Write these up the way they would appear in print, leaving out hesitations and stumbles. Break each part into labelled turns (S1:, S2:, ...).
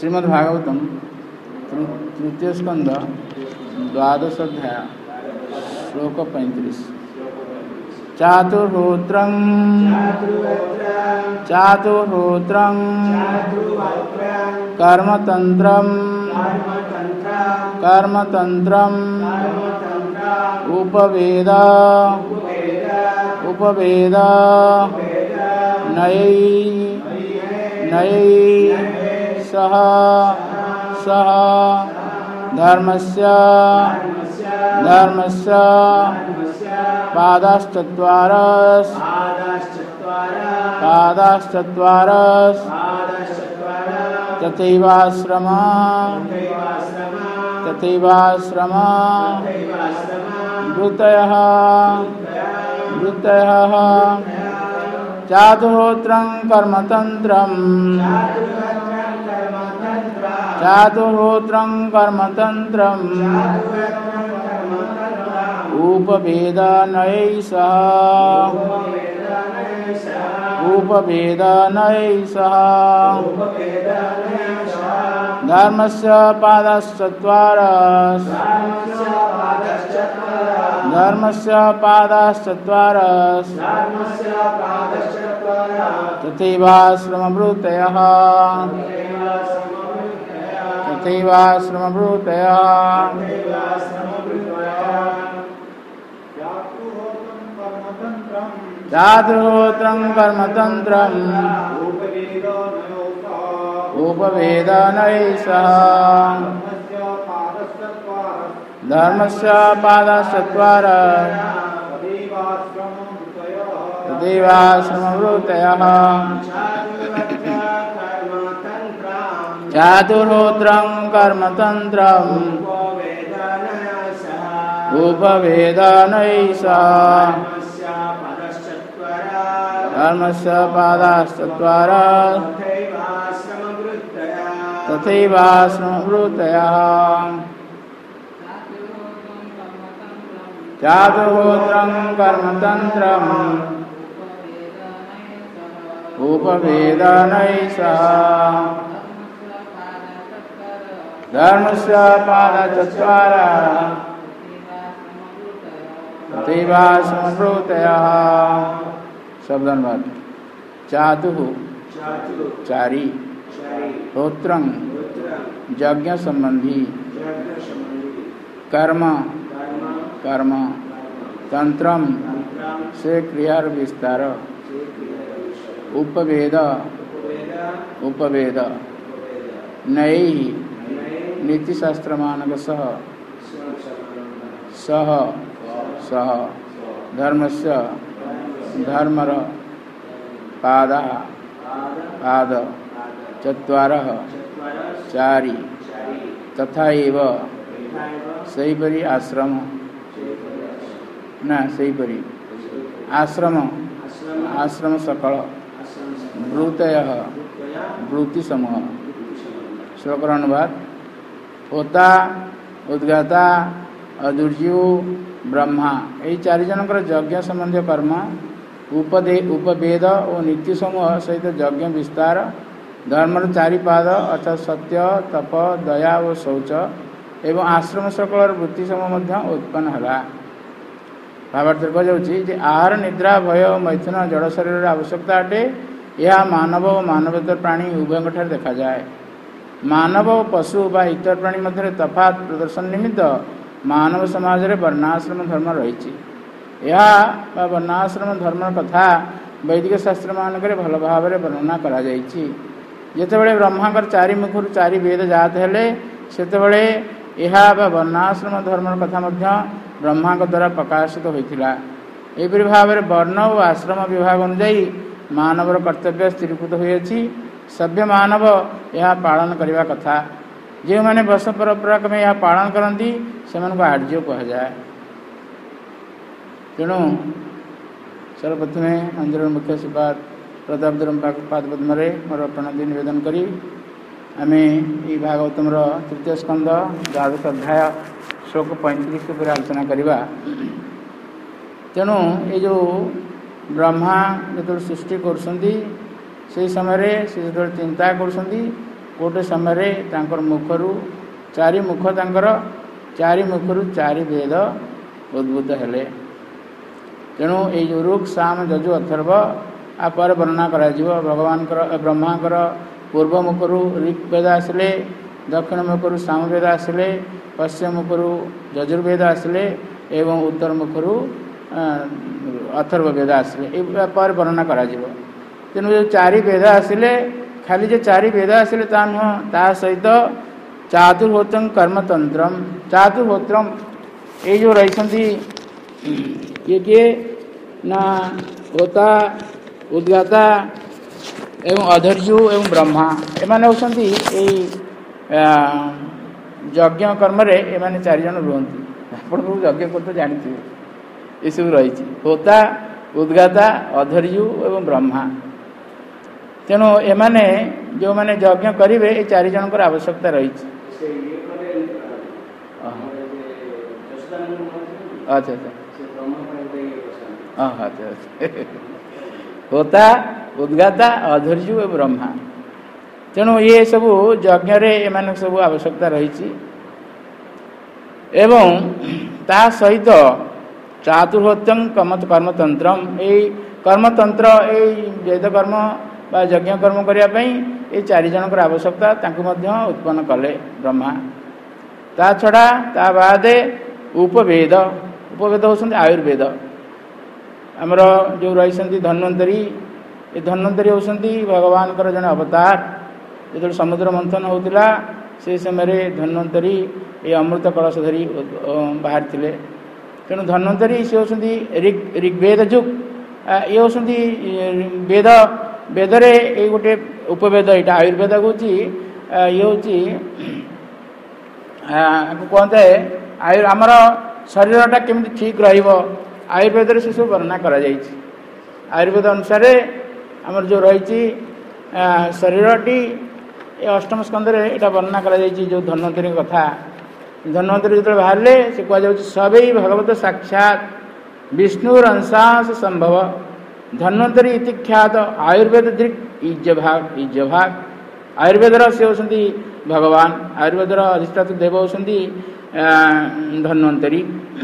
S1: श्रीमद्भागवतम तृतीय स्कंद 12 अध्याय श्लोक 35। चातुर्होत्रं कर्मतंत्रं उपवेद नयै सह धर्मस्य पादाश्चत्वारस् तथैवाश्रम वृत्तयः चातुर्होत्रं कर्मतंत्रम् उपवेदनयै सह धर्मस्य पादाश्चत्वारस् तथैवाश्रमवृत्तयः चातुर्होत्रं कर्मतंत्रम् उपवेदनयै सह धर्मस्य पादाश्चत्वारस् तथैवाश्रमवृत्तयः चातुर्होत्रं कर्मतंत्रम् उपवेदनयै सह धर्मस्य पादाश्चत्वारस् तथैवाश्रमवृत्तयः चातुर्होत्रं कर्मतंत्रम् उपवेदनयै सह धर्मस्य पादाश्चत्वारस् तथैवाश्रमवृत्तयः। शब्दानुवाद। चातु चारी, होत्रं यज्ञ संबंधी, कर्म तंत्रम से क्रिया विस्तार, उपवेद नई नीति शास्त्र मानक सह धर्मस्य धर्मर पाद चत्वारः चारि तथा एव सहीपरी आश्रम आश्रम सकल वृत्तयः वृत्ति समूह। श्लोकर अनुवाद। होता, उद्गाता, अदुर्जीव, ब्रह्मा यही चारि जनकर यज्ञ संबंधी कर्म, उपवेद और नीति समूह सहित यज्ञ विस्तार, धर्मर चारिपाद अर्थात सत्य, तप, दया और शौच एवं आश्रम सकल वृत्ति समूह उत्पन्न है। भावार्थ कहुच्छी आहार, निद्रा, भय और मैथुन जड़ शरीर आवश्यकता अटे। यह मानव और मानवेतर प्राणी उभय देखा जाए। मानव और पशु व इतर प्राणी मध्य तफात प्रदर्शन निमित्त मानव समाज रे वर्णाश्रम धर्म रही। यह वर्णाश्रम धर्म कथा वैदिक शास्त्र मानक भल भाव वर्णना करा जाइछि। जेतेबेले ब्रह्मांकर चारि मुखर चारि वेद जात हेले सेतेबेले यह वर्णाश्रम धर्म कथा मध्य ब्रह्मांक द्वारा प्रकाशित होइथिला। एपरि भाव वर्ण और आश्रम विभाग अनुसार मानवर कर्तव्य स्थिरीकृत होइछि। सभ्य मानव यह पालन करने कथा। जो मैंने वर्ष परंपरा में यह पालन करती से आर्य कह जाए। तेणु सर्वप्रथम मंदिर मुख्य श्रीपाद प्रतापधरम पादपद्म मोर प्रणति निवेदन करी आम ये भागवतम तृतीय स्कंद 12 अध्याय श्लोक 35 पर आलोचना करवा। तेणु ये जो ब्रह्मा जो सृष्टि कर समय से जो चिंता कर गोटे समय तांकर मुखरू चारि मुख तांकर चारि मुखरू चारि वेद उद्भूत हेले। तेणु ये जो ऋक् साम यजु अथर्व आपर वर्णना करा भगवान ब्रह्मांकर पूर्व मुखरू ऋक् वेद आसिले, दक्षिण मुखरू साम वेद आसिले, पश्चिम मुखरू यजुर्वेद आसिले एवं उत्तर मुखरू अथर्व वेद आसिले पर वर्णना करा। तेणु जो चारि वेद आसिले खाली जो चारि वेद आसिले ता नुह ता सहित चातुर्होत्रं कर्मतंत्रम चातुर्होत्रम ये जो रही ये किए ना होता उद्गाता एवं अधर्यु एवं ब्रह्मा एमाने होती यज्ञ कर्म रे एमाने चारि जन रुहंती। आपण यज्ञ कर तो जानते ये सब रही होता उद्गाता अधर्यु एवं ब्रह्मा। तेणु एमाने जो माने यज्ञ करेंगे ये चारि जनकर आवश्यकता रही। अच्छा अच्छा हाँ अच्छा होता उद्गाता अधर्यु एवं ब्रह्मा। तेणु ये सब यज्ञ एमान सब आवश्यकता रही एवं ता सहित चातुर्होत्रं कर्मतंत्रम ये कर्मतंत्र ये वेद कर्म बा यज्ञ कर्म करने ये चारि जनकर आवश्यकता उत्पन्न कले ब्रह्मा। ता छड़ा ता बादे उपवेद उपवेद होती आयुर्वेद आमर जो रही धन्वंतरी ये धन्वंतरी होती भगवान जड़े अवतार जो समुद्र मंथन होता से समय धन्वंतरी ये अमृत कलश धरी बाहर थे। तेणु धन्वंतरी सी होती ऋग्वेद जुग ये होती वेद वेदरे ये गोटे उपवेद यहाँ आयुर्वेद हूँ ये हूँ कहते आमर शरीरटा केमती ठीक आयुर्वेद से सब वर्णना करा जायछि। आयुर्वेद अनुसार आमर जो रही शरीरटी ये अष्टम स्कंद यहाँ वर्णना करा जायछि। जो धन्वंतरी कथा धन्वंतरी जो बाहर से कह सबै भगवत साक्षात विष्णुरंशांश संभव धन्वंतरी इति ख्यात आयुर्वेद दृक् इज्जभाग आयुर्वेदर से होती भगवान आयुर्वेदर अधिष्ठाता देव होती धन्वंतरी।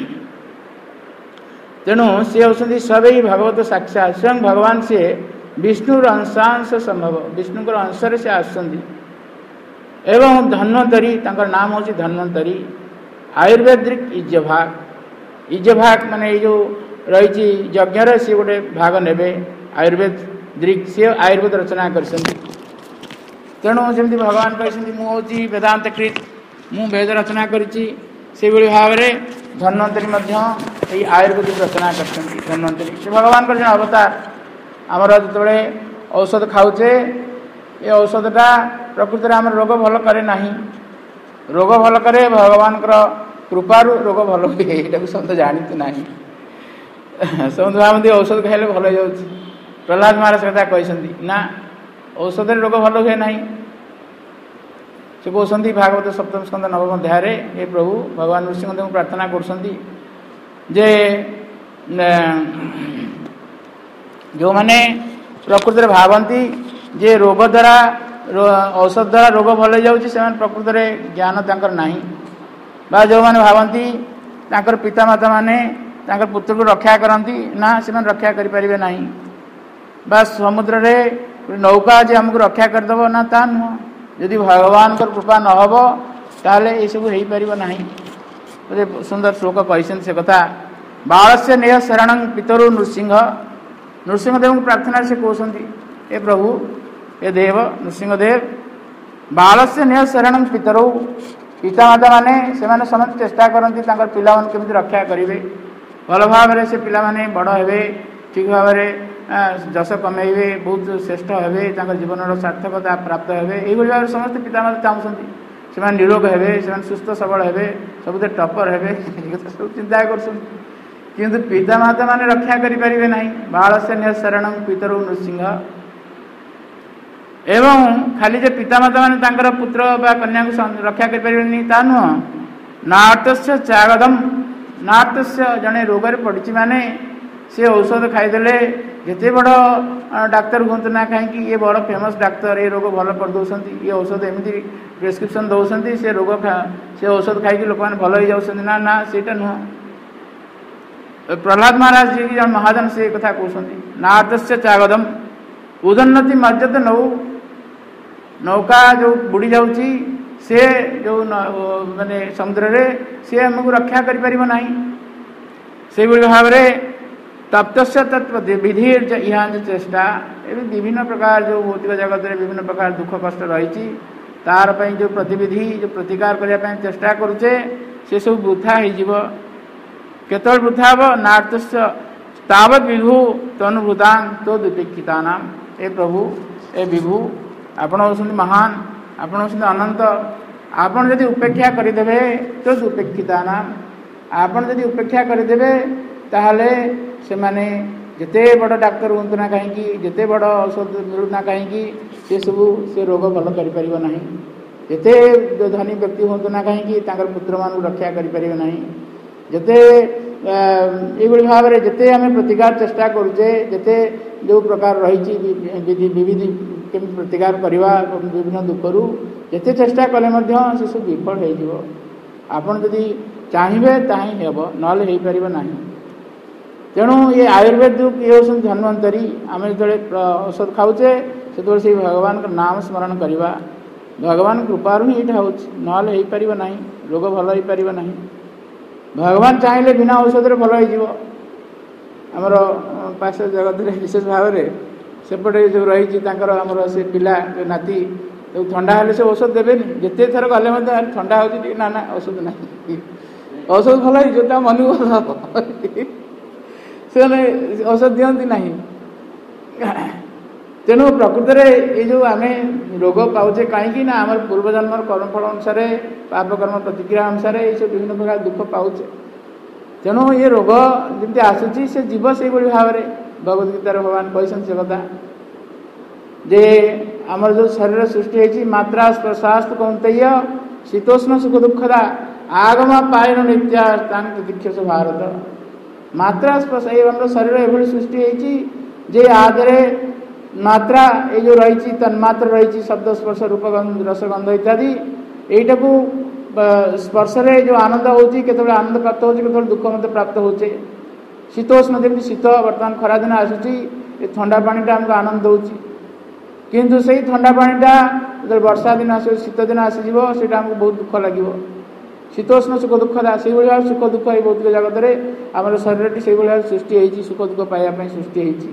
S1: तेणु सी होती सबै भगवत साक्षात स्वयं भगवान से विष्णुर अंशांश संभव विष्णुकर अंशर से आसुंदी एवं धन्वंतरी तांकर नाम होची धन्वंतरी आयुर्वेद दृक् इज्जभाग माने ये जो रही यज्ञ सी गोटे भाग ने आयुर्वेद दृक् सी आयुर्वेद रचना कर। तेणु जमी भगवान कहते मुझे वेदांतकृत मु वेद रचना करी भाव में धन्वंतरी आयुर्वेद रचना कर। धन्वंतरी से भगवान जो अवतार आमर जो औषध खाऊे ये औषधटा प्रकृति में आम रोग भल करे ना रोग भल करे भगवान कृपारू रोग भल हुए यहाँ समझे जानते ना समझे भावती औषध खाइले भल हो प्रहलाद महाराज कथा कहते ना औषध रोग भल हुए ना से कहते भागवत सप्तम स्कंद नवम अध्याय ये प्रभु भगवान नृसिंहदेव प्रार्थना करते जो मैंने प्रकृति भावती जे रोग द्वारा औषध द्वारा रोग भल जाऊँगी से प्रकृति ज्ञान तंकर नहीं बा जो मैंने भावती पितामाता माने पुत्र को रक्षा करती ना से रक्षा करें ना बा समुद्र रे नौका जे हमको रक्षा करदेव ना ता नुह यदि भगवान कृपा न हो ताले ये सब हो पार ना। सुंदर श्लोक कहते से कथा बालस्य नेह शरण पितरु नृसिंहदेव को प्रार्थना से कहते ए प्रभु ए देव नृसिंहदेव बालस्य नेह शरण पितरु पितामाता माने से समस्त चेष्टा करती पिला केमी रक्षा करेंगे भल भाव से पिला बड़ हे ठीक भाव जश कमेबे बहुत श्रेष्ठ हे जीवन सार्थकता प्राप्त हे भाव समस्त पितामाता चाहते से निरोग हे सुस्थ सबल हे सब टपर हे सब चिंता कर किंतु पितामाता माने रक्षा करें ना बालस्य निह शरण पितरु नृसिंह एवं खाली जे पितामाता माने पुत्र बा कन्या को रक्षा करें ता नुह नाटस्य त्यागदम नाटस्य जड़े रोग पड़ी माने से औषध खाईदे जिते बड़ डाक्तर हूँ ना कहीं ये बड़ फेमस डाक्तर ये रोग भल कर दौरान ये औषध एमती प्रेस्क्रिप्शन दौरान से रोग से औषध खाई लोक मैंने भल हो जाऊँ ना ना सेटा नुह। प्रहलाद महाराज जी जन महाजन से कथा कहते नादस्य चागदम उदन्नति मर्यादा नौका जो बुड़ी जाऊँगी से जो माने समुद्र रे से हमको रक्षा कर पारिबो नाही से भाव में तप्त विधि यहाँ चेष्टा ये विभिन्न प्रकार जो भौतिक जगत में विभिन्न प्रकार दुख कष्ट रही तार जो प्रतिविधि जो प्रतिकार करने चेष्टा करुचे से सब वृथा हो केत वृथा हम नार्तस्य तावत विभु तनुभूतान तो दुपेक्षिता नाम ए प्रभु ए विभु आपण होती महान आपण होती अनंत आपण यदि उपेक्षा करदे तो दुपेक्षिता नाम आपण यदि उपेक्षा करदे ताहले से माने जिते बड़ डाक्तर हूँ ना कहीं जिते बड़ औषध मिलूना कहीं से सब से रोग भल कर ना जिते धनी व्यक्ति हूँ ना कहीं पुत्र मान रक्षा करें जिते ये भाव में जिते आम प्रतिकार चेष्टा करुचे जिते जो प्रकार रही विधि केमी प्रतिकार करवा विभिन्न दुखरू जिते चेष्टा कले से सब विफल हो आपड़ जदि चाहिए ताही हेब नले हो पार ना। तेणु ये आयुर्वेद जो ये हूँ धन्वंतरी आम जो औषध खाऊचे से भगवान का नाम स्मरण करवा भगवान कृपारू ही यहाँ नले हो पार ना रोग भल हो पार ना भगवान चाहिए बिना औषध भल होमर पार्श जगत में विशेष भाव में सेपटे जो रही आमर से पिला जो नाती जो ठंडा हेल्ले से औषध देवे जिते थर गले ठंडा हो ना ना औषध ना औषध भल हो मन से औषध दिखती ना। तेणु प्रकृत में ये जो आम रोग पाचे कहीं आम पूर्वजन्म कर्मफल अनुसार पापकर्म प्रतिक्रिया अनुसार ये सब विभिन्न प्रकार दुख पाचे तेणु ये रोग जमी आसूची से जीव से भाव में भगवद्गीतार भगवान कहते कथा जे आमर जो शरीर सृष्टि होती मात्रा स्पर्शास्त कौंतेय शीतोष्ण सुख दुखदा आगमा पायन नित्या तीक्षस भारत मात्रा स्पर्श ये शरीर एभली सृष्टि होती जे आदरे मात्रा ये जो रही तन्मात्र रही शब्द स्पर्श रूप रसगंध इत्यादि यहीटा को स्पर्श रे जो आनंद होती केतबेले आनंद प्राप्त होती केतबेले दुख मत प्राप्त होचे शीतोष्ण जमी शीत बर्तमान खरा दिन आसूची ये ठंडा पानीटा आमको आनंद दौची किंतु से ठंडा पानीटा जो वर्षा दिन आस शीत दिन आसीज से आमको बहुत दुख लगे शीतोष्ण सुख दुखदा से भाव सुख दुख ये भौतिक जगत में आम शरीर से भाव सृष्टि होती सुख दुख पाइबा सृष्टि होती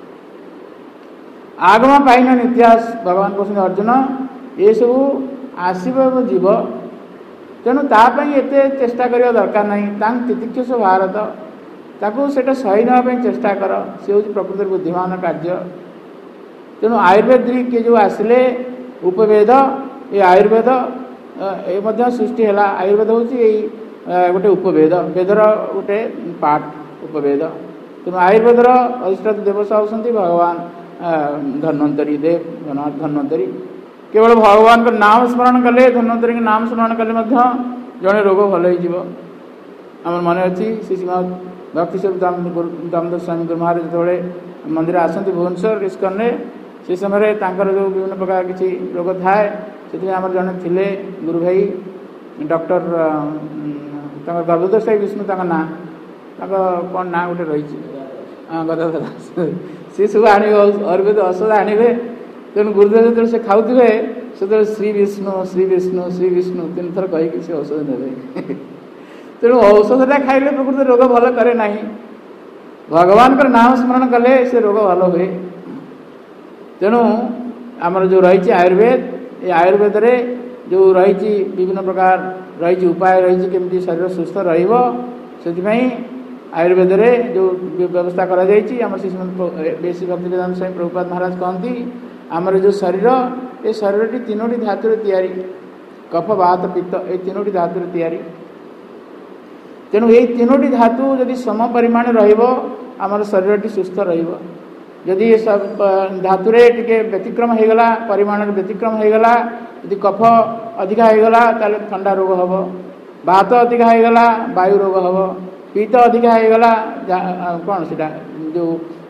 S1: आगमा पाइन इतिहास भगवान कहते अर्जुन ये सब आसव जीव तेणु तापाई एत चेष्टा करने दरकार ना तितिक्षुष भारत ताकू से सही नापी चेष्टा कर सी हूँ प्रकृति बुद्धिमान कार्य। तेणु आयुर्वेद के जो आसिले उपवेद ये आयुर्वेद ये सृष्टि है आयुर्वेद हूँ गोटे उपवेद वेदर गोटे पार्ट उपवेद। तेणु आयुर्वेदर अधिष्ठाता देवता होती भगवान धन्वंतरी देव धन्वंतरी केवल भगवान का नाम स्मरण कले धन्वंतरी के नाम स्मरण कले जड़े रोग भल हो मन अच्छी श्री श्रीमद भक्ति स्वरूप दामोदर स्वामी गुरु महाराज जो मंदिर आसती भुवनेश्वर इस्कन से समय जो विभिन्न प्रकार किसी रोग थाए से आम जड़े थे गुरु भाई डॉक्टर गदाधर साई विष्णु ना कौन ना गोटे रही गदाधर सी सब आने आयुर्वेद औषध आने तेणु गुरुदेव जो से खाऊे से श्री विष्णु श्री विष्णु श्री विष्णु 3 थर कहीकि से औषध ने तेणु औषधटा खाइले प्रकृति रोग भल करे ना भगवान का नाम स्मरण कले से रोग भल हुए। तेणु आमर जो रही आयुर्वेद ये आयुर्वेद रे जो रही विभिन्न प्रकार रही उपाय रही केमती शरीर सुस्थ रही आयुर्वेद रे जो व्यवस्था करा जायछि हमर श्री भक्ति वेदांत स्वामी प्रभुपाद महाराज कहती आमर जो शरीर ये शरीर तीनोटी धातु तैयारी कफ वात पित्त ये तीनोटी धातु तैयारी तेणु ये तीनोटी धातु जदि सम परिमाण रमर शरीर सुस्थ रदि धातु टे व्यतिक्रम होगला परिमाण व्यतिक्रम होगला यदि कफ अधिका होगला ताले ठंडा रोग हम वात अधिका होगला वायु रोग हम पीत अधिका होगला कौन से जो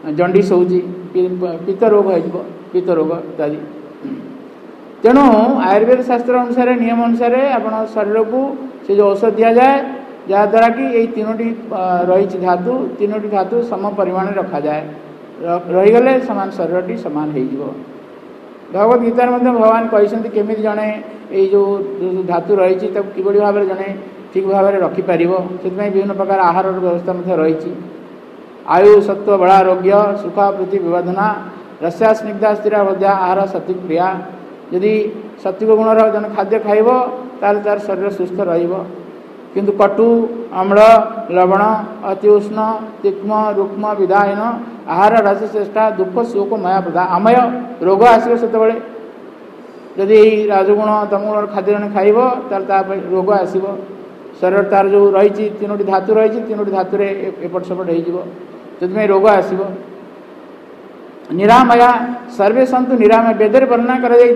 S1: जंडिस होची पित्त रोग हो पित्त रोग इत्यादि। तेणु आयुर्वेद शास्त्र अनुसार नियम अनुसार आपण शरीर को से जो औषध दि जाए जहाद्वारा कि यही तीनोटी रही धातु तीनोटी धातु सम परिमाण रखा जाए रहीगले समान शरीरटी समान हो। भगवत गीतार मध्य भगवान कहते केमी जड़े यो धातु रही किभली भाव जड़े ठीक भाव में रखिपर से विभिन्न प्रकार आहार व्यवस्था रही आयु सत्व बलारोग्य सुख प्रीति विवर्धना रस्या स्निग्धा स्थिरा हृदया आहार सात्विक क्रिया यदि सात्विक गुणर जन खाद्य खाइब तार तार शरीर सुस्थ किंतु कटु अम्ल लवण अति उष्ण तीक्ष्म रुक्म विधायन आहार राजचेष्टा दुख शोक माया प्रदा आमय रोग आसो से यदि राजगुण तमगुण खाद्य जन खाइब तार रोग आसो शरीर तार जो रही तीनोटी धातु रही तीनोटी धातु एपट सेपट हो रोग आसो। निरामया सर्वे सन्तु निरामय वेदर वर्णना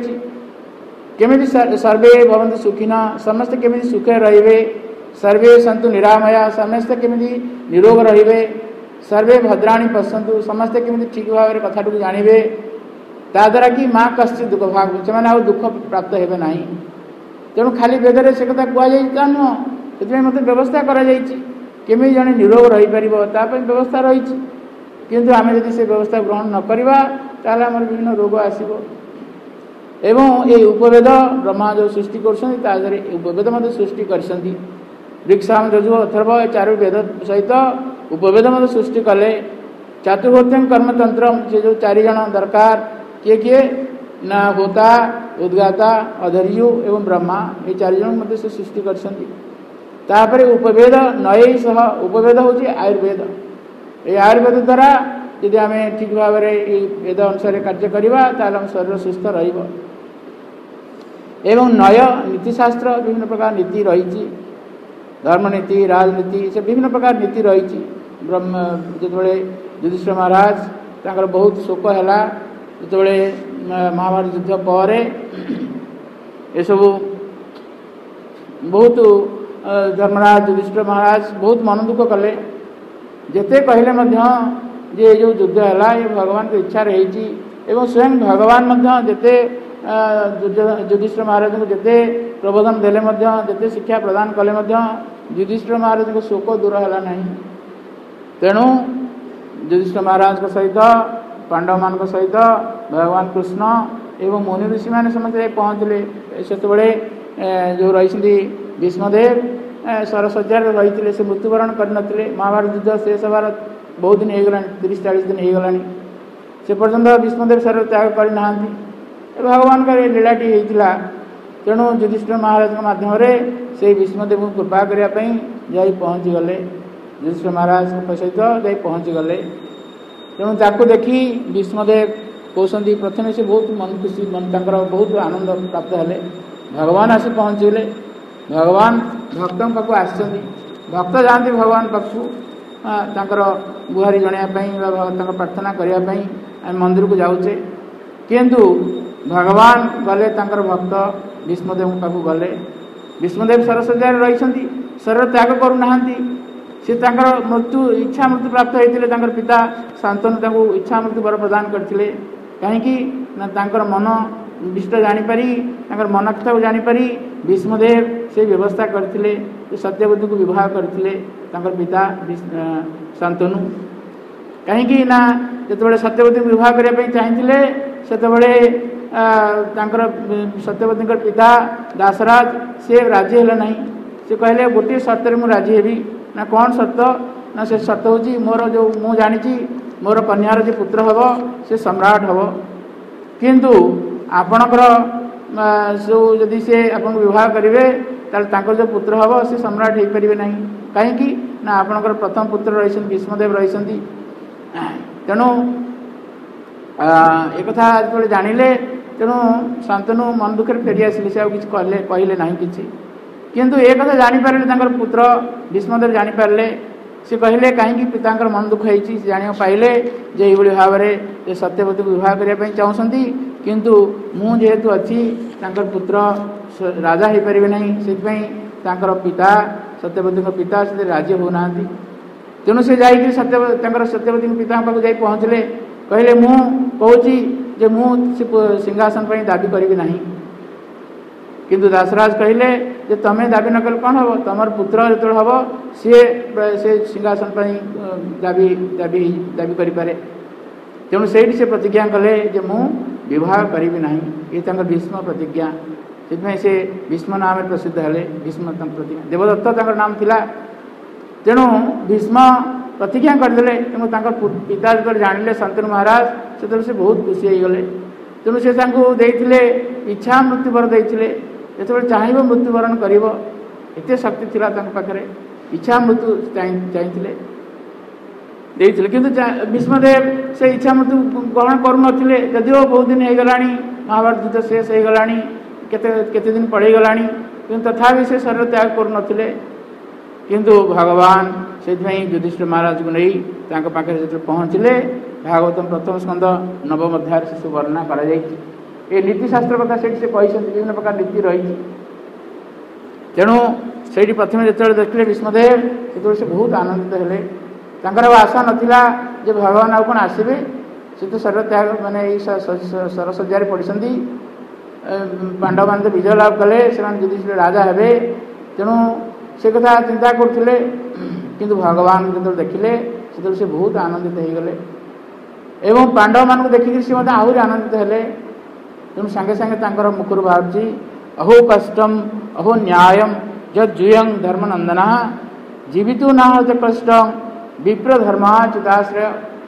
S1: केमिति सर्वे भवन्तु सुखिन समस्त केमिति सुखे रहिबे सर्वे सन्तु निरामया समस्त केमिति निरोग रहिबे सर्वे भद्राणी पश्यन्तु समस्त केमिति ठीक भाव में कथाटू जानिबे ताद्वारा कि माँ कश्चित दुख भाग से आ दुख प्राप्त हेबे नहीं। तेणु खाली वेदरे से कथा कहुआ नुह से मत व्यवस्था करमी जड़े निरोग रही पार व्यवस्था रही किंतु आम जब से व्यवस्था ग्रहण न करवा ताल आम विभिन्न रोग आसो। एवं ये उपवेद ब्रह्मा जो सृष्टि कर उपवेद मत सृष्टि कर ऋक्साम यजु अथर्व चार वेद सहित उपवेद मत सृष्टि कले चातुर्वर्त्यं कर्मतंत्र से जो चार जन दरकार किए किए ना होता उद्गाता अधर्यु एवं ब्रह्मा ये चार जन मत से सृष्टि कर उपवेद नये सह उपवेद हूँ आयुर्वेद ये आयुर्वेद द्वारा यदि आम ठीक भाव में वेद अनुसार कार्य करवा ताल शरीर सुस्थ रहिबो। एवं नय नीतिशास्त्र विभिन्न प्रकार नीति रही धर्मनीति राजनीति से विभिन्न प्रकार नीति रही ब्रह्म जो युधिष्ठिर महाराज तांकर बहुत शोक है जो महाभारत युद्ध पर ये सब बहुत धर्मराज युधिष्ठिर महाराज बहुत मन दुख कले जेते कहले जे जो युद्ध है ये भगवान की इच्छा रही एवं स्वयं भगवान जेते युधिष्ठिर महाराज को जेते प्रबोधन देले जेते शिक्षा प्रदान कले युधिष्ठिर महाराज को शोक दूर है नहीं। तेणु युधिष्ठिर महाराज सहित पांडव मान सहित भगवान कृष्ण एवं मुनि ऋषि मैंने समस्त पहुँचले से जो रही भीष्मदेव सरसज्जार रही से मृत्युवरण करनथिले महाभारत युद्ध शेष हबार बहुत दिन हो गला 30-40 दिन हो गला से पर्यंत भीष्मदेव शरीर त्याग करना भगवान का लीलाटी होता। तेणु युधिष्ठिर महाराज माध्यम से भीष्मदेव को कृपा करने जा पहुँची गले युधिष्ठिर महाराज सहित जा पहुँची गले। तेणु ताको देखी भीष्मदेव कहते प्रथम से बहुत मन खुशी मन तक बहुत आनंद प्राप्त है भगवान आसी पहुँचीगले भगवान भक्तों पाखु आसछन्ति भक्त जाती भगवान पाखु गुहारी जनाया प्रार्थना करने आम मंदिर को जाऊे किंतु भगवान गले भक्त भीष्मदेव पाखु गले भीष्मदेव सरसज्जार रही शरीर त्याग करूना सी मृत्यु इच्छा मृत्यु प्राप्त होते पिता शांतनु इच्छा मृत्यु वर प्रदान करते कहीं मन विष्ट जानीपारी मन कथा जानीपारी भीष्मदेव से व्यवस्था करते सत्यवती को विवाह करते पिता शांतनु कहीं जो सत्यवती को विवाह करने चाहिए से सत्यवती पिता दासराज से राजी है नहीं से कहले गोटे शर्त मु राजी हेबी ना कौन शर्त ना से शर्त हूँ मोर जो मु जानी मोर कन्यार जो पुत्र हम से सम्राट हम किंतु आपणकर जो जदि से आपन विवाह करेंगे ताल जो पुत्र हम से सम्राट हो पारे ना कहीं ना आपणकर प्रथम पुत्र रही भीष्मदेव रही तेणु एक कथा जो जानिले तेणु शांतनु मन दुखे फेरी आसिले से कहले ना कि किंतु एक कथा जानीपारे पुत्र भीष्मदेव जानीपारे से कहले कहीं पिता मन दुख होती जाना पाइले जे ये भाव में सत्यवती को विवाह करने चाहती किंतु मु जेहेतु अच्छी पुत्र राजा हो पारे ना से पिता सत्यवती पिता से राजी होना तेणु से जाकर सत्यवती पिता पाक जा पहुँचले कहले मु कहूँ जे मु सिंहासन पर दाबी करी ना किंतु दासराज कहले जे तमें दाबी न कले कौन हम तुम पुत्र जो हम सी से सिंहासन पर दाबी दाबी दाबी करें तेणु से प्रतिज्ञा कले जे मु विवाह करी ना ये भीष्म प्रतिज्ञा से भीष्म नाम प्रसिद्ध है भीष्म प्रतिज्ञा देवदत्त नाम थिला तेणु भीष्म प्रतिज्ञा करदे तेणु पिता जो जानिले शंतनु महाराज से बहुत खुशी हो गले तेणु से देते इच्छा मृत्युवर देते जो चाहब मृत्युवरण कर शक्ति थिला पाखे इच्छा मृत्यु चाहिए देते किंतु भीष्मदेव से इच्छा मृत्यु ग्रहण करुनथिले जदिओ बहुत दिन हो गला महाभारत युद्ध शेष हो गला केते दिन पड़े गला किंतु तथापि से शरीर त्याग करुनथिले किंतु भगवान से युधिष्ठिर महाराज को नहीं पाखे जो पहुँचले भागवतम प्रथम स्कंद नवम अध्याय से वर्णना कर नीतिशास्त्र कथा से विभिन्न प्रकार नीति रही तेणु से प्रथम जो देखते भीष्मदेव से बहुत आनंदित हेले आशा नाला जे भगवान आउ कौन आसबे से तो शरीर त्याग माने सरसज्जार पड़ती पांडव मान तो विजय लाभ कले से युधिष्ठिर राजा हे तेणु से कथा चिंता करते किंतु भगवान जो देखिले से बहुत आनंदित हो गले एवं पांडव मान को देखिक सी आहरी आनंदित हेले तेणु सांगे सांगे मुखर बाहर अहो कष्टम अहो न्यायम जूयं धर्मनंदना जीवित न कष्टम विप्र धर्माच्युताश्रय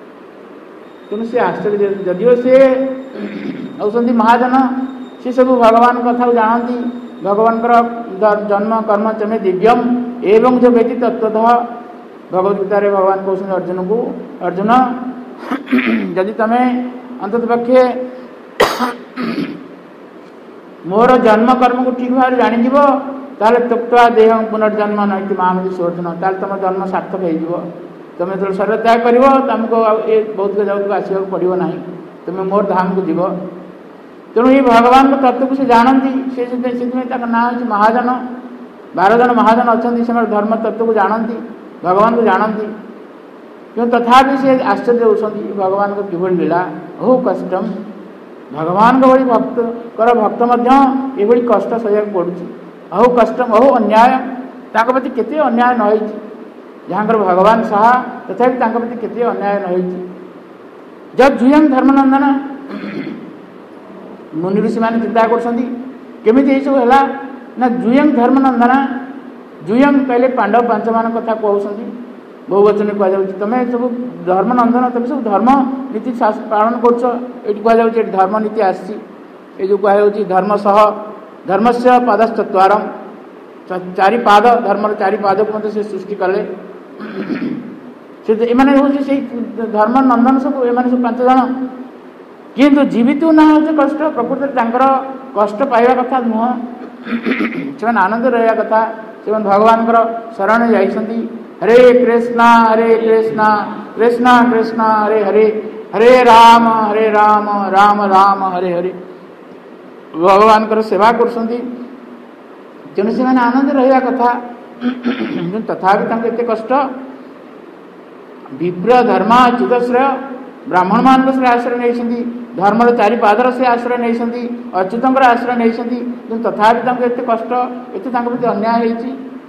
S1: तेणु से आश्चर्य जदिओ से औसंती महाजन सी सब भगवान कथा जानती भगवान जन्म कर्म चमे दिव्यम एवं जो व्यक्ति तत्वतः भगवदगीता भगवान कहते अर्जुन को अर्जुन जदि तमें अंतत पक्षे मोर जन्म कर्म को ठीक भाव जानी ताले त्यक्त्वा देह पुनर्जन्म नैति महामति सोर्जन ताले तुम जन्म सार्थक हो तुम जो शरीर त्याग कर तुमको ये बहुत जगत को आसवाक पड़ो ना तुम्हें मोर धाम को जीव तेणु ये भगवान को तत्व को से जानती से ना हो महाजन 12 जन महाजन अच्छा से धर्म तत्व को जानती भगवान को जानती क्यों तथापि से आश्चर्य होती भगवान को किभली लीला अहो कष्टम भगवान को बड़ी भक्त ये कष्ट सहवाक पड़ू अहो कष्टम अहो अन्याय प्रति केते अन्याय न होती जहाँ भगवान साहा तथापि प्रति केते अन्याय न होती जब जूयं धर्मनंदन मुनि ऋषि मैंने चिंता करमी सब है ना जूयं धर्मनंदना जूयं कहले पांडव 5 मान कथा कहते बहुवचन कहुँ तुम सब धर्मनंदन तुम सब धर्म नीति पालन कर धर्म नीति आसी जो कहुँ धर्म से पादश्चत्वारम 4 पाद धर्म 4 पाद को से सृष्टि कले से हूँ से धर्म नंदन सब एम सब 5 जन किंतु जीवित ना हो कष्ट प्रकृति कष्ट पाइबा कथा नुह से आनंद रहा कथा से भगवान शरण जाइछंती हरे कृष्णा कृष्णा कृष्णा हरे हरे हरे राम राम राम हरे हरे भगवान सेवा करछंती तेणु से आनंद रहा कथा तथापि एते कष्ट विप्र धर्माच्युतश्रय ब्राह्मण मान से आश्रय नहीं धर्म 4 पादर से आश्रय नहीं अच्युत आश्रय नहीं तथापि एत कष्ट एत प्रति अन्याय होती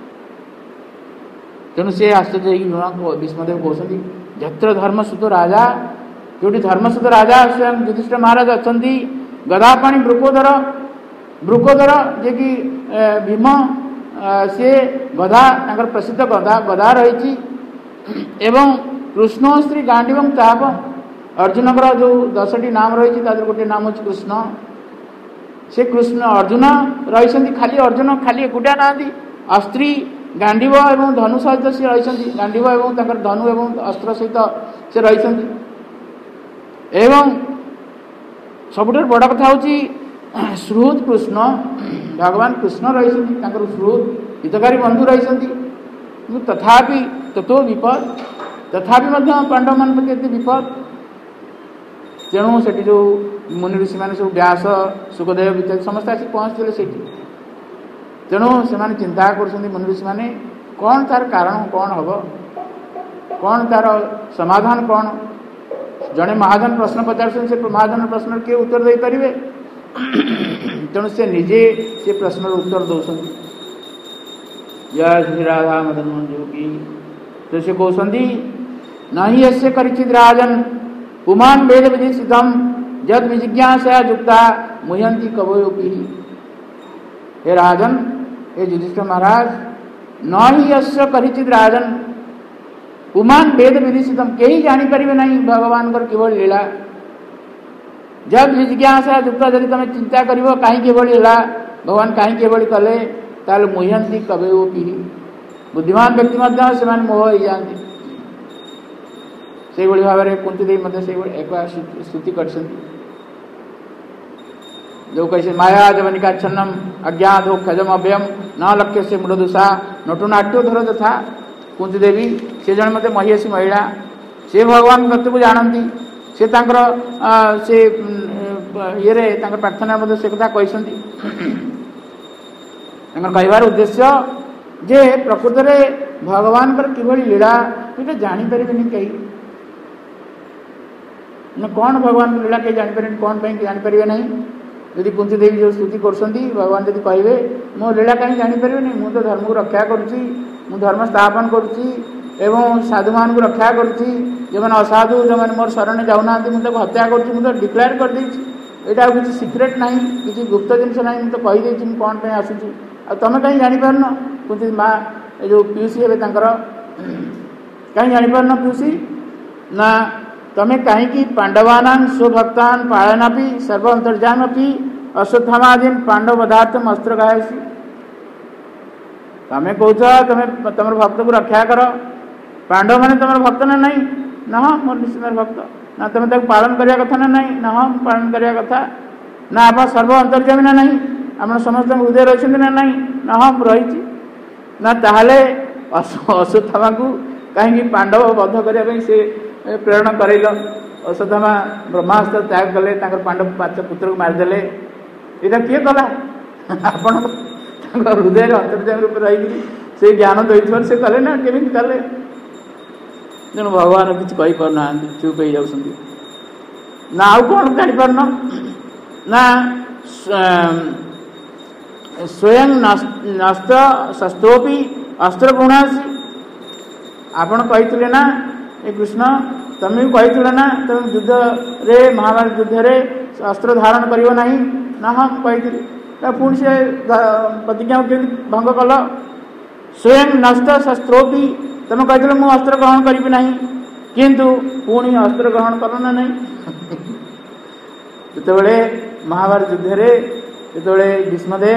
S1: तेणु से आश्चर्य भीष्मदेव कहते जत्र धर्मसुत राजा जो धर्मसुत राजा स्वयं युधिष्ठिर महाराज अच्छा गदापाणी ब्रुकोदर जे कि भीम सी गदा प्रसिद्ध गदा रही एवं कृष्ण स्त्री गांडीव चाप अर्जुन जो 10टी नाम रही गोटे नाम हूँ कृष्ण से कृष्ण अर्जुन रही खाली अर्जुन खाली एकुटिया ना अस्त्री गांडीव एवं धनु सहित सी रही गांडीव एवं धनु एवं अस्त्र सहित से रही एवं सबुठ बड़ कथा हूँ श्रुत कृष्ण भगवान कृष्ण रही श्रुत हितकारी बंधु रही तथापि ततो विपद तथापि पांडव मान प्रति विपद तेणु से जो मुनि ऋषि मैंने सब व्यास सुखदेव इत्यादि समस्त आसिक पहुँचते से तेणु से चिंता कर मुनि ऋषि मैंने कौन तार कारण कौन हम कौन तार समाधान कौन जड़े महाजन प्रश्न पचार से महाजन प्रश्न किए उत्तर दे पारे तेणु से निजे से प्रश्न उत्तर दौरान जय श्री राधा मदन मोहन जोगी तो से कहते नहीं अस्य करिचित राजन पुमान वेद विदिशितम जद विजिज्ञासा युक्ता मुह्यंती कवयोपि। हे राजन हे युधिष्ठिर महाराज न ही अस्य करिचित राजन पुमान वेद विदिशितम कहीं जापर नहीं भगवान केवल लीला जब जिज्ञासा युक्त जब तुम चिंता कर कहीं लीला भगवान कहीं कले ताल मुह्यंती कवयोपि बुद्धिमान व्यक्ति से मोह हो जाती से भाव में कुंती देवी मत एक स्तुति कर जो कैसे माया जवनिका छन्नम अज्ञात हो खजम अभ्यम न लक्ष्य से मृदुषा नटुनाट्योधर तथा कुंती देवी से जन मत महिषी महिला से भगवान तत्व को जानती से से ये प्रार्थना मध्य से कथा कहते कहबार उद्देश्य जे प्रकृत में भगवान किभली लीला ये जापर कहीं कौन भगवान लीला कहीं जापर कौन जापर नहीं यदि कुंती देवी जो स्तुति कर भगवान जब कहे मो लीला कहीं जापर नहीं मुझे धर्म को रक्षा करुँची मु धर्म स्थापन करुँची एवं साधु मान को रक्षा करुँची जो मैंने असाधु जो मैंने मोर शरण जाऊना मुझे हत्या करुँची मुझे डिक्लेयर कर देती यहाँ किसी सिक्रेट ना किसी गुप्त जिनस ना मुझे कहीदे कौन पे आसूँ आ तुम कहीं जापर कुंती माँ जो पीयूषी हे कहीं जापर पीयूषी ना तमें कहीं पांडवान स्वभक्तान पालनापी सर्व अंतर्जामी अश्वत्थामादीन पांडव पदार्थ अस्त्र गायसी तमें कौच तुम तुम भक्त को रक्षा कर पांडव मैंने तुम भक्त ना नहीं ना हाँ मोर निश्चित भक्त ना तुम पालन करने कथा ना नहीं ना हाँ पालन करने कथा ना आप सर्व अंतर्जामी ना नहीं आप समस्त हृदय रही ना नहीं ना हाँ रही ना ताहले अश्वत्थामा को कहीं पांडव बध करने से प्रेरणा करल अश्वत्थामा ब्रह्मास्त्र त्याग कले पांडव 5 पुत्र को मारिदेले यहाँ किए कला आपण हृदय अंतर्जामी रूप रही से ज्ञान दे से कले ना केमी कले तेणु भगवान किसी कहीपना चुप हो जाऊँ ना आउ कौन जापर ना स्वयं नस्त शस्त्रोपी अस्त्र गुणासी आपण कही ना ए कृष्ण तुम भी कही ना तुम युद्ध रे महाभारत युद्ध रे अस्त्र धारण कर ना हाँ कही पुणी से प्रतिज्ञा भंग कल स्वयं नष्ट शस्त्रोपी तुम कही मु अस्त्र ग्रहण करी ना किंतु पुणी अस्त्र ग्रहण कल ना नहीं जिते महाभारत युद्ध रे जो भीष्मदेव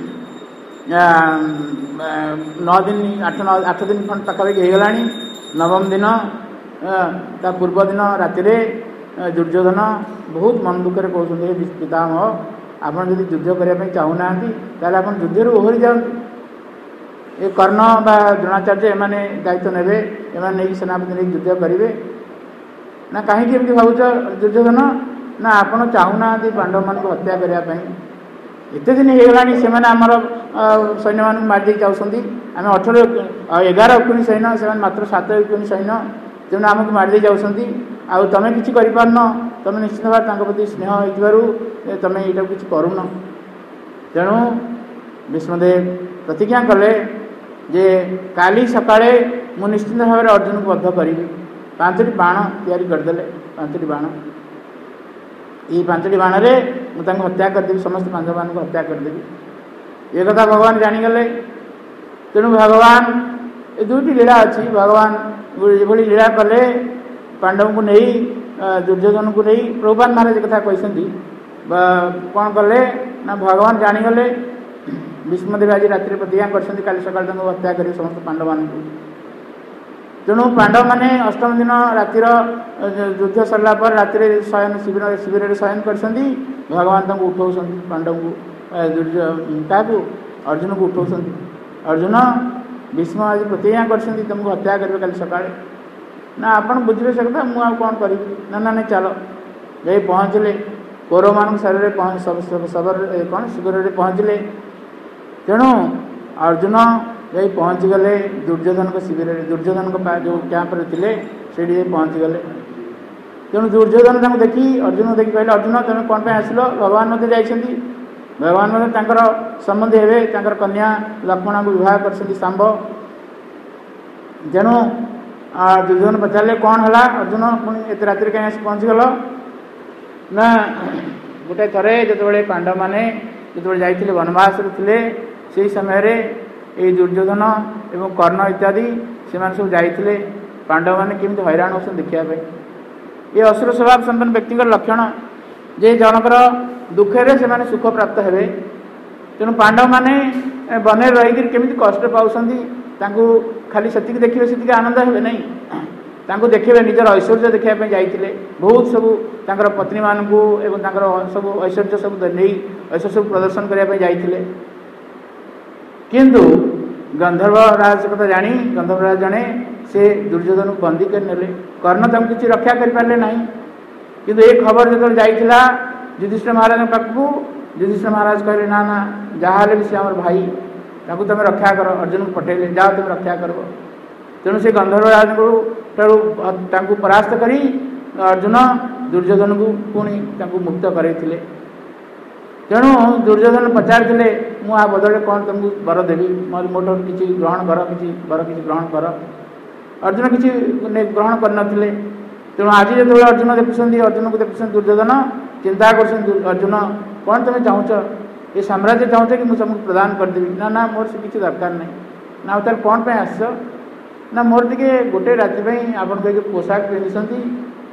S1: 9 दिन 8 दिन खंड पाखापाखि हो गला नवम दिन ता पूर्व दिन राति दुर्योधन बहुत मन दुखे कहते पितामह आपड़ जब युद्ध करने चाहूना ताल आप युद्ध ओहरी जाती ये कर्ण बा द्रोणाचार्य एमाने दायित्व ने नहीं सेनापति नहीं युद्ध करेंगे ना कहीं भावुच दुर्योधन ना आपण चाहूना पांडव मान हत्या करने एत दिन होगला से आमर सैन्य मान मारिदे जाऊँगी आम 11 अकुणी सैन्य से मात्र 7 अकुणी सैन्य तेणु आमको मारिदे जाऊँगी आउ तुम कि तुम निश्चित भाव प्रति स्नेह हो तुम यहाँ कि करून तेणु भीष्मदेव प्रतिज्ञा कले जे काली सकाळे मु निश्चित भाव में अर्जुन को बद्ध करी 5टी बाण तैयारी करदे 5टी बाण ये 5टी बाण रे मुझे हत्या करदेवी समस्त पांडव मान को हत्या करदेवी ये कथा भगवान जानीगले तेणु भगवान ये 2टी लीला अच्छी भगवान जो लीला कले पांडव को नहीं दुर्योधन को नहीं प्रभुपाद महाराज कथा कहते कौन कले ना भगवान जानीगले भीष्मदेव आज रात्रि प्रतिज्ञा कर सकाल हत्या करेंगे समस्त पांडव मान तेणु पांडव मैंने अष्टम दिन रातिर युद्ध सरला पर राति शयन शिविर शयन कर भगवान तक उठा पांडव को क्या अर्जुन को उठा अर्जुन भीष्म आज प्रतिज्ञा कर तुमको हत्या करेंगे कल सका ना आप बुझे से कथा मुझे कौन करी ना नहीं चल जा पहुँचले कौरव मान शरीर कौन शिविर पहुँचले तेणु अर्जुन ଯାଇ ପହଞ୍ଚିଗଲେ ଦୁର୍ଯ୍योधन शिविर दुर्योधन जो कैंप थे से पहुँचीगले। तेणु दुर्योधन देखी अर्जुन देखी कहले अर्जुन तुम कौन पे आसिल भगवान मध्य जाइछन्ति भगवान मध्य तांकर संबंधी हेबे तांकर कन्या लक्ष्मण को विवाह कर सांब। तेणु दुर्योधन पचारे कौन है अर्जुन पुणी एत राति कहीं आसी पहुँचीगल ना गोटे थरे जो पांडव मैंने जो जाते वनवास थे से समय ये दुर्योधन एवं कर्ण इत्यादि से सब जाते पांडव मैंने केमी हैरान हो देखापी ये असुर स्वभाव संपन्न व्यक्ति लक्षण जे जनकर दुखे से माने सुख प्राप्त हेबे। तेणु पांडव मैंने बन रही केमी कष्ट पाँच खाली से देखिए से आनंद हे नहीं देखिए निजर ऐश्वर्य देखापी जाते बहुत सबू पत्नी मानू एवं सब ऐश्वर्य सब नहीं ऐश्वर्य सब प्रदर्शन करने जाते किंतु गंधर्वराज कथा जानी गंधर्वराज जड़े से दुर्योधन को बंदी कर नेले कर्ण तक किसी रक्षा कर पारे ना किंतु एक खबर जो जाइला युधिष्ठिर महाराज पाखक युधिष्ठिर महाराज कहले ना ना जहाँ भी से आम भाई ताकू तुम रक्षा कर अर्जुन को पठेले जाओ तुम रक्षा कर। तेणु से गंधर्वराज को परास्त करी अर्जुन दुर्योधन को पुणी मुक्त करते। तेणु दुर्योधन पचारे मुझे बदले कौन तुमको वर देवी मोटर किसी ग्रहण कर किसी वर किसी ग्रहण कर अर्जुन किसी ग्रहण करते। तेणु आज जो अर्जुन देखुं अर्जुन को देखुं दुर्योधन चिंता कर अर्जुन कौन तुम चाहूच ये साम्राज्य चाहूच कि मुझे प्रदान करदेवी ना ना मोर से किसी दरकार नहीं ना तार कौन पे आस ना मोर टे गोटे राति आप पोशाक पिंधि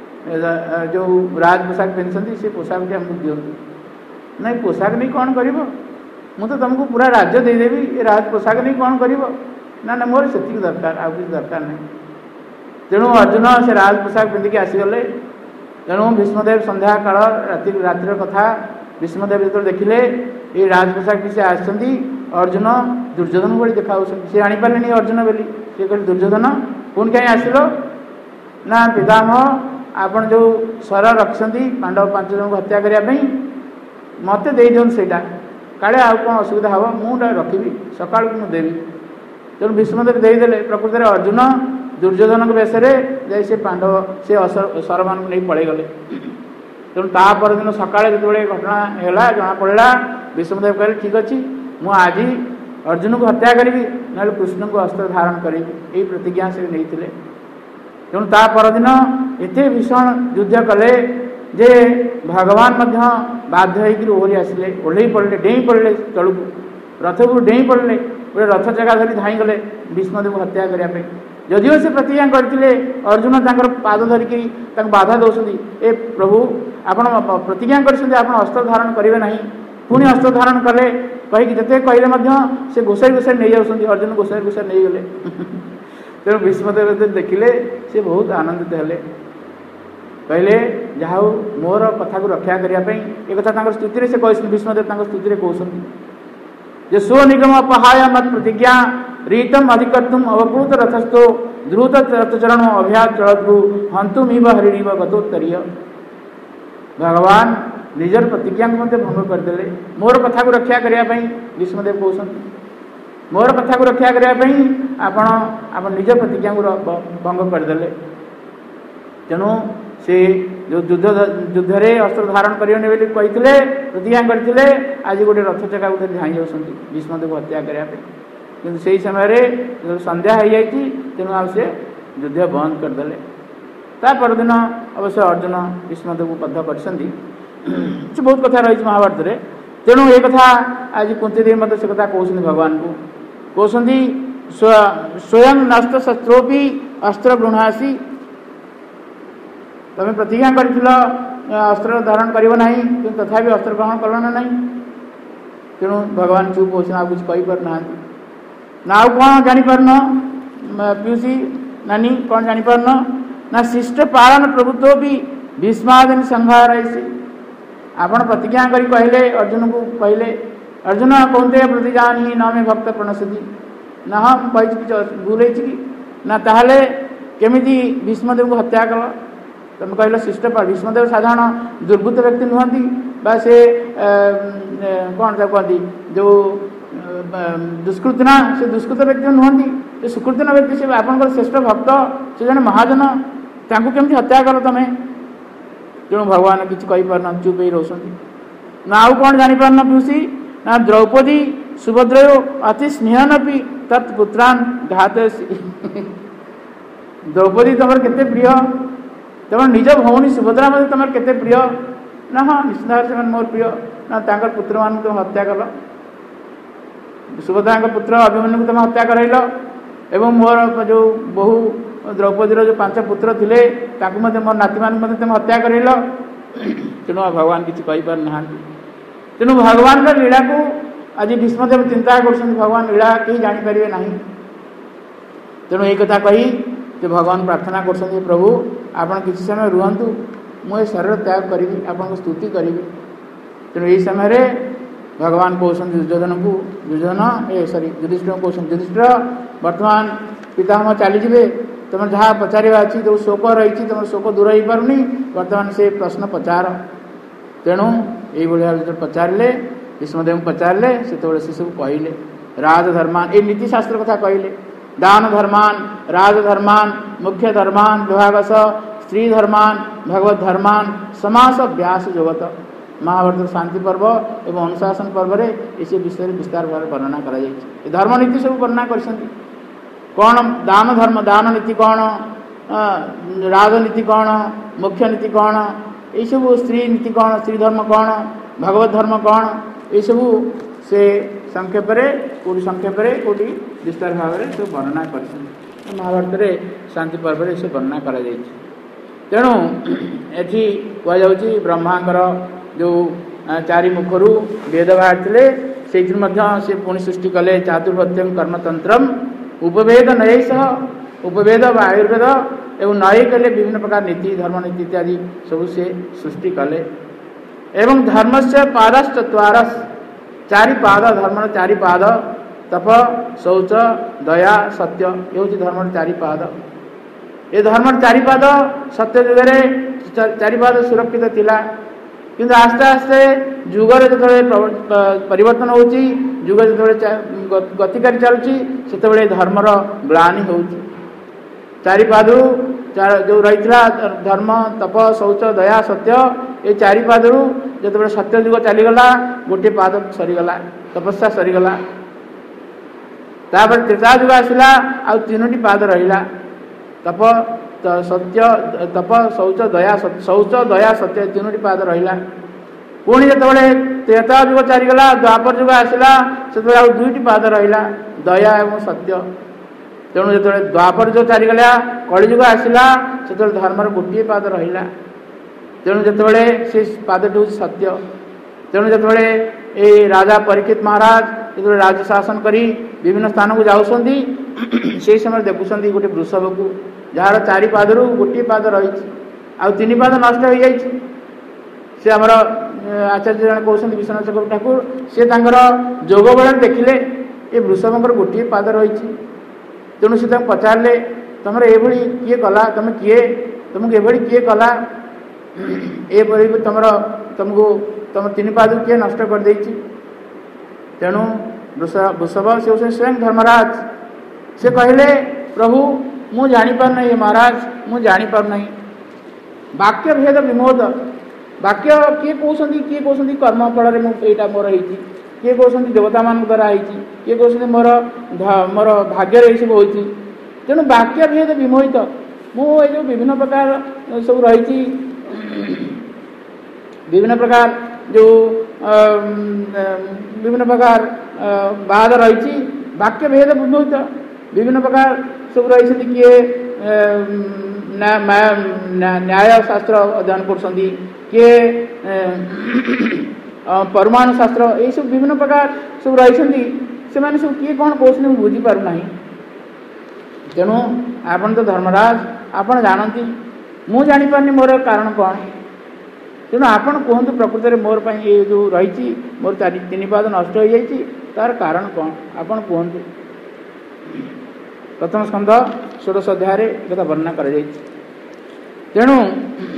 S1: जो राज पोशाक पिंधि से पोशाक आमको दिंतु नहीं पोशाक नहीं कौन कर मुझे तुमको पूरा राज्य देदेवी ये राज पोशाक नहीं कौन कर ना ना मोर से दरकार आ कि दरकार नहीं। तेणु अर्जुन से राज पोशाक पिंधिकी आसीगले। तेणु भीष्मदेव संध्या काल रातिर कथा भीष्मदेव जो देखिले ये राज पोशाक से आसती अर्जुन दुर्योधन भाई देखा सी जापारे अर्जुन बोली सी कह दुर्योधन पुणी कहीं आसिल ना पितामह आपन जो स्वर रखिंट पांडव 5 जन को हत्या करने मत दे दिखाँ से काले आउ कौन असुविधा हम मुझे रखी सका देवी। तेणु भीष्मदेव देदेले प्रकृत में अर्जुन दुर्योधन वेश से पांडव से स्वर मान नहीं पलि गले। तेणु तापर दिन सका जो घटना है जना पड़ा भीष्मदेव कहले ठीक अच्छे मुझे आज अर्जुन को हत्या करी ना कृष्ण को अस्त्र धारण करी यही प्रतिज्ञा से नहीं। तेणु तापर दिन एत भीषण युद्ध कले जे भगवान बाध्य ओहरी आसिले ओह्ल पड़े डेई पड़े तलू रथ को डेई पड़े गोटे रथ चका धरी धाई गले भीष्मदेव को हत्या करने जदिव से प्रतिज्ञा करते अर्जुन पाद धरिकी बाधा दौरान ए प्रभु आपण प्रतिज्ञा कर अस्त्र धारण करेंगे ना पुणी अस्त्र धारण कले कहीकि जिते कहले से घोषारी घोषारी नहीं जाऊँ अर्जुन घोषारी घोषारी नहीं गले। तेणु भीष्मदेव देखिले से बहुत आनंदित हेले कहले जहा मोर कथा को रक्षा करने एक कथा स्तुति से कह भीष्मदेव स्तुति कहते जे स्वनिगम अपहाय मत प्रतिज्ञा रीतम अधिकर्तुम अवकृत रथस्थो द्रुत रथचरण अभ्यास चलतु हंतुमिव हरिणीव गतोत्तरीय। भगवान निजर प्रतिज्ञा को भंग करदे मोर कथा को रक्षा करने भीष्मदेव कहते मोर कथा को रक्षा करने आप निज प्रतिज्ञा को भंग करदे। तेणु से जो युद्ध अस्त्र धारण करेंगे कहते प्रतिज्ञा करते आज गोटे रथ चका उधर धाई जाती भीष्मदेव को हत्या करने कि से समय जो संध्या हो जाती तेणु आ युद्ध बंद करदे। तापर दिन अवश्य अर्जुन भीष्मदेव को बद्ध कर बहुत कथा रही महाभारत में। तेणु ये कथा आज कुंती देवी मत से कथा कहते भगवान को कहते स्वयं नष्ट शस्त्रोपि अस्त्र गृहासी तुम प्रतिज्ञा कर अस्त्र धारण कर तथा अस्त्र ग्रहण कल ना। तेणु भगवान चुप हो कुछ कहीपर ना ना आउ कौन जापर पीयूसी नानी कौन जापर ना शिष्ट पालन प्रभुत्व भी भीष्मादि संहार आपण प्रतिज्ञा करी कहले अर्जुन को कहले अर्जुन कौंते प्रतिजानी न मे भक्त प्रणशति न हम कही भूल ना ताहले केमिति भीष्मदेव को हत्या कल तुम कहल शिष्टपाल भीष्मदेव साधारण दुर्बृत्त व्यक्ति नुहति बा से कौन कहती जो दुष्कृतना से दुष्कृत व्यक्ति नुहति से सुकृतना व्यक्ति से आपंकर श्रेष्ठ भक्त से जन महाजन केमती हत्या कर तुम तेणु भगवान किसी कहींपारना चुप ही रोच ना आउ कौन जापारना पीयूसी ना द्रौपदी सुभद्रयो अति स्नेहनपी तत्पुत्रान घात द्रौपदी तुम केते प्रिय तुम निज भौणी सुभद्रा मध्य तुम केते प्रिय ना हाँ निश्चित भाव से मोर प्रिय ना तांकर पुत्र मान तुम हत्या कल सुभद्रा पुत्र अभिमन्यु तुम हत्या करैल एवं मोर जो बहु द्रौपदीर जो 5 पुत्र थे मोर नाती मान तुम हत्या करैल तेणु भगवान किसी कहींपार ना तेणु भगवान लीला को आज भीष्मदेव चिंता कर भगवान लीला कहीं जानीपर ना तेणु यही कथा कही जे भगवान प्रार्थना कर प्रभु आपन किसी समय रुहतु मुझे शरीर त्याग करी आपन स्तुति करी तेणु यही समय भगवान कहते दुर्योधन को दुर्योधन सॉरी युधिष्ठिर को कहते युधिष्ठिर वर्तमान पितामह चलीजे तुम जहाँ पचार अच्छी जो शोक रही तुम शोक दूर हो पारुनी वर्तमान से प्रश्न पचार तेणु ये जो पचारे भीष्मदेव पचारे से सब कहले राजधर्मान ये नीतिशास्त्र कथा कहले दान धर्मान राजधर्मान मुख्य धर्मान विभागस स्त्री धर्मान भगवत धर्मान समास व्यास जगत महाभारत शांति पर्व एवं अनुशासन पर्व रे इसी विषय विस्तार भाव वर्णना करा जायछि धर्म नीति सब वर्णना करछन्ति कौन दान धर्म दान नीति कौन राजनीति कौन मुख्य नीति कौन ये सब स्त्री नीति कौन स्त्री धर्म कौन भगवत धर्म कौन ये सब से संक्षेप कोटि विस्तार भाव में सब वर्णना कर महाभारत रे शांति पर्व रे सब वर्णना करा जायछि तेणु एठी कहुच्छी ब्रह्मांकर जो 4 मुखरू वेद बाहर से पुणी सृष्टि कले चातुर्वर्त्यं कर्मतंत्र उपवेद नय सह उपवेद व आयुर्वेद एवं नय कले विभिन्न प्रकार नीति धर्म नीति इत्यादि सब से सृष्टि कले एवं धर्म से पादश्चत्वारस 4 पाद धर्म 4 पाद तप शौच दया सत्य ये हूँ धर्म 4 पाद ये धर्म 4 पाद सत्य जुगे 4 पाद सुरक्षित थिला किंतु आस्ते आस्ते जुगर जो परिवर्तन होची जुग जो गतिकारी चलुची से धर्मर ग्लानि होची 4 पादु जो रही धर्म तप शौच दया सत्य ये 4 पादु जो सत्य जुग चलीगला गोटे पाद सरीगला तपस्या सरीगला तापर त्रेता जुग आसला आ 3टी पाद रहा तप सत्य तप शौच दया सत्य 3टी पाद रहा पुणी जो त्रेता जुग चलीगला द्वापर जुग आसला से 2टी पाद रहा दया एवं सत्य तेणु जो द्वापर जो चलीगला कलिजुग आसला से धर्मर गोटे पाद रहा तेणु जो से पादटी हूँ सत्य तेणु जो राजा परीक्षित महाराज जो राज्य शासन करी विभिन्न स्थान को जाऊँगी से समय देखुं गोटे वृषभ को जार 4 पादरू गोटे पाद रही आ 3 पाद नष्ट हो जाए से आमर आचार्य जन कहते विश्वनाथ चक्र ठाकुर से जोग बेल देखिले ये वृषभर गोटे पाद रही तेणु से पचारे तुम ये किए कला तुम किए तुमको ये किए कला ये तुमको तुम 3 पाद किए नष्ट कर देछि तेणु वृषभ से उसे स्वयं धर्मराज से कहले प्रभु मु जानीपार नहीं महाराज मु जानीपार नहीं वाक्य भेद विमोद वाक्य किए कहते कर्म फल यहाँ मोर हो किए कहते देवता मान द्वारा होती किए कहते मोर भाग्य ये सब होती तेणु वाक्य भेद विमोहित मुझे जो विभिन्न प्रकार सब रही विभिन्न प्रकार जो विभिन्न प्रकार बाद रही वाक्य भेद विमोहित विभिन्न प्रकार सब रही किए न्याय शास्त्र अध्ययन कर किए परमाणु शास्त्र ये सब विभिन्न प्रकार सब रही से सब किए कौन कहते बुझीपार ना तेणु आपन तो धर्मराज आपन जानती मु जापारनी मोर कारण कौन तेणु आपन कहतु प्रकृत में मोर ये जो रही मोर 3 पाद नष्ट हो जाए तार कारण कौन आपन कहतु प्रथम स्कंध 16 अध्याय कथा वर्णना कर तेणु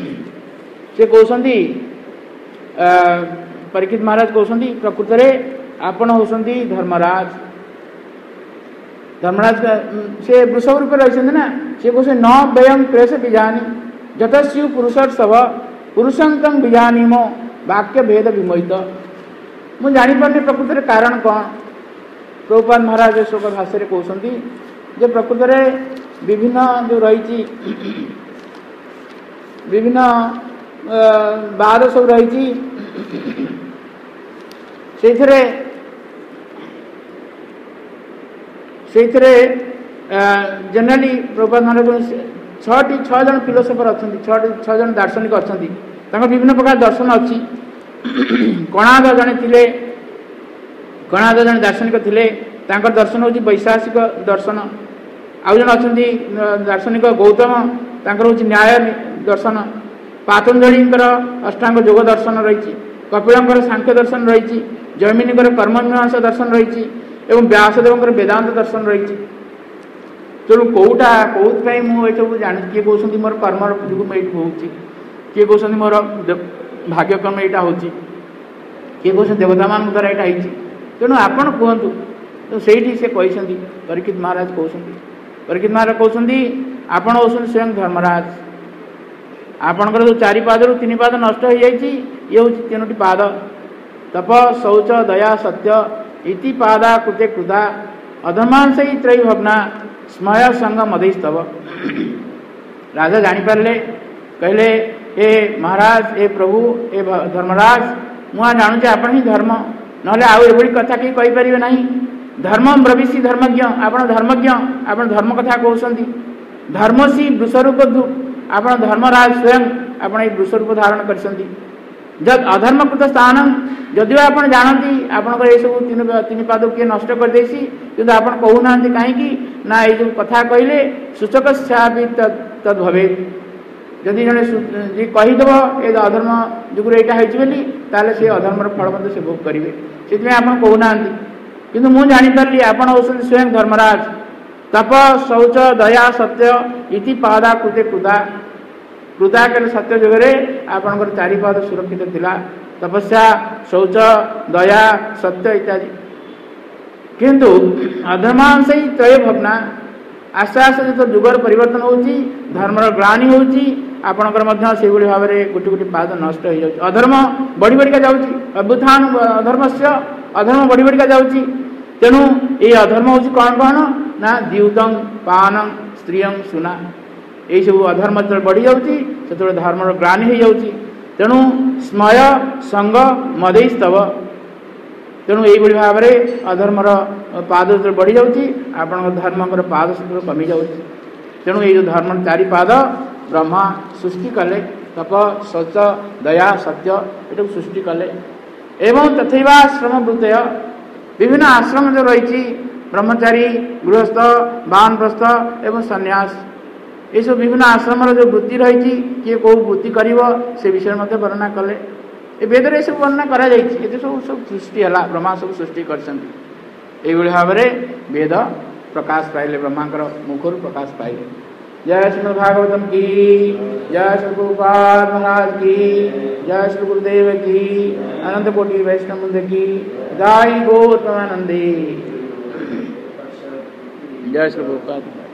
S1: से कहते परीक्षित महाराज कहते प्रकृत में आपण होसंती धर्मराज। धर्मराज से वृषभ रूप रही ना, से कौन न वयम क्लेश बीजानी जतस्यु पुरुषर्षभ पुरुषंतं बीजानीमो वाक्य भेद विमोहित। मुझे जापारे प्रकृत में कारण कौन। प्रभुपाद महाराज शोक भाष्य कहते जे प्रकृत में विभिन्न जो रही विभिन्न बाद सब रही जनरली प्रभुपाद महाराज 6 जन फिलोसोफर अच्छा 6 जन दार्शनिक अच्छा विभिन्न प्रकार दर्शन अच्छी। कणाद जड़े थे कणाद जड़े दार्शनिक थे दर्शन हूँ वैशासिक दर्शन। आउ जन अच्छा दार्शनिक गौतम हूँ न्याय दर्शन। पातंजलि अष्टांग योग दर्शन रही। कपिल सांख्य दर्शन रही। जैमिनी कर्ममीमांस दर्शन रही। व्यासदेव वेदांत दर्शन रही। तेणु कौटा कौन मुझे जानी किए कहते मोर कर्म जो मुझे हूँ किए कहते मोर भाग्यक्रम यहाँ हूँ किए कहते देवता मान द्वारा यहाँ होती। तेणु आपण कहतु तो से कहते परीक्षित महाराज कहते परीक्षित महाराज कहते आपण होती स्वयं धर्मराज। आपणकर जो 4 पादर 3 पाद नष्ट हो जाए ये हूँ 3टी पाद तप शौच दया सत्य इति पादा कृते कृता अधर्मांश त्रयी भवना स्मय संग मदस्तव। राजा जानीपारे कहले ए महाराज ए प्रभु ए धर्मराज मुझे जानूचे आपण ही धर्म ना आउ कथा कहीं कहींपर ना। धर्म ब्रवीसी धर्मज्ञ आपण धर्मज्ञ आपण धर्म कथा कहते। धर्मसी वृषरूप आप धर्मराज स्वयं आपण वृषरूप धारण कर जब अधर्मकृत स्थान जदि आप जानती आपंकर ये सब 3 पाद किए नष्ट कर देसी कि आप कहूना कहीं ना ये जो कथा कहले सूचक तद भवे जदि जड़े कहीदेव ये अधर्म जुगुर यहाँ होली ताले से अधर्मर फल मत से भोग करेंगे से आप कहूना कि मुझे जानीपारी आपड़ होती स्वयं धर्मराज। तप शौच दया सत्य इति पादा कृते कृता कृता के सत्य जुगे आपंकर 4 पाद सुरक्षित थिला। तपस्या शौच दया सत्य इत्यादि किंतु अधर्मांश ही त्रय भवना आस्ते आस्ते जो जुगर परिवर्तन होची धर्मर ग्लानि होची आपणकर से भाव में गोटे गोटे पाद नष्ट हो जाए। अधर्म बढ़ी बढ़िका जाऊँगी अभ्युत्थान अधर्मस्य अधर्म बढ़ी बढ़िका जाऊँगी। तेणु ये अधर्म हूँ कौन कौन ना द्यूतम पानम स्त्रियम सुना यही सब अधर्म जो बढ़ी जाऊँगी से धर्मर ग्लानि हो जाऊँगी। तेणु स्मय संग मदस्तव तेणु यही भाव में अधर्मर पाद जो बढ़ी जाऊँगी आप धर्मकर पाद से कमी जाऊँगी। तेणु ये जो धर्म 4 पाद ब्रह्मा सृष्टि कले तप शौच दया सत्य ये सृष्टि कले एवं तथैवाश्रम वृत्तय विभिन्न आश्रम जो रही ब्रह्मचारी गृहस्थ वानप्रस्थ एवं सन्यास ये सब विभिन्न आश्रम जो वृत्ति रही किए कौ वृत्ति कर से विषय मत वर्णना कले वेद ये सब वर्णना करा सब सब सृष्टि है ब्रह्मा सब सृष्टि कर भाव में वेद प्रकाश पाइले ब्रह्मांकर मुखर प्रकाश पाइले। जय श्री भागवतम की जय श्री गोपाल महाराज की जय श्री गुरुदेव की अनंत कोटि वैष्णव वृंद की जय गौतमानंदे जय श्री गोपाल।